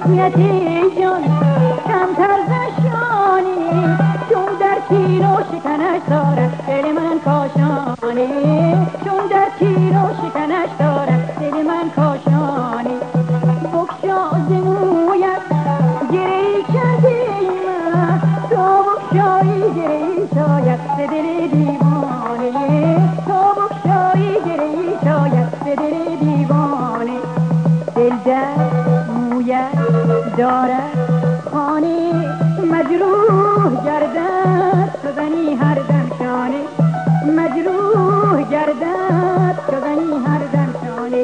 یتی جان کمتر زشانی، چون در تیر و شکنش دارد دل من کاشانی، چون در تیر و شکنش دارد دل من کاشانی. بکشا ز مویت گری کرده من، تو بکشایی گری شاید به دل دیوانه، تو بکشایی گری شاید به دل دیوانه. دل در مویت دارد خانه، مجروح گردد شدنی هر دم شانه، مجروح گردد شدنی هر دم شانه.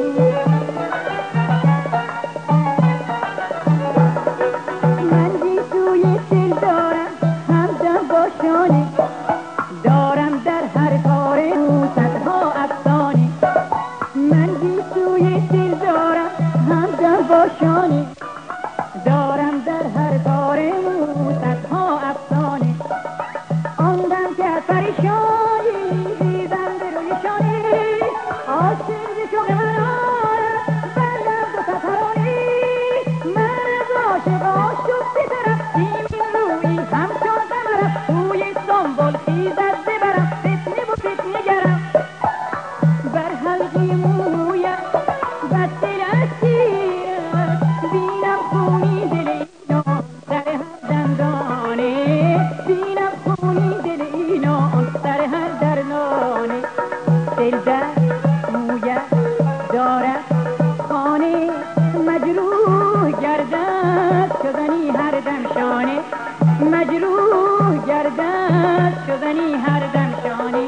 من گیسوی دل دارم همدم با شانه، دارم در هر کار او صدها افسانه. من گیسوی دل دارم همدم با شانه، دارم در هر کار او صدها افسانه. آن دم که پریشانی دیدم به روی شانه، عاشق ز شوق من آرد بر لب دو ترانه. من از عاشق آشفته ترم سیمین رویی همچون قمرم، روی سنبل خیزد ز برم فتنه و فتنه گرم. بر حلقی مویت بد دل اسیرم، بینم خونی دل اینان سر هر دندانه، بینم خونی دل اینان سر هر دندانه. دل در مویت دارد خانه، مجروح گردد شدنی هر دم شانه، مجروح گردد شدنی هر دم شانه.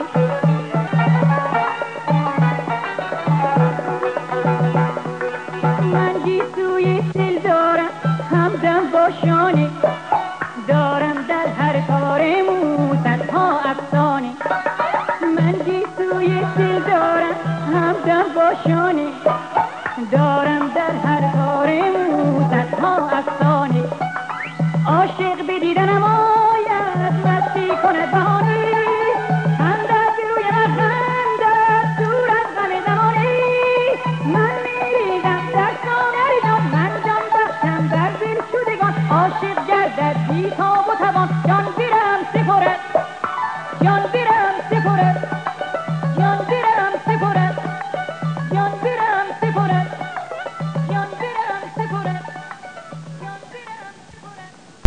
من گیسوی دل دارم همدم با شانه، دارم در هر کار مو صدها افسانه. من گیسوی دل دارم همدم با شانه، دارم در هر کار مو صدها افسانه. عاشق به دیدنم آید مستی کند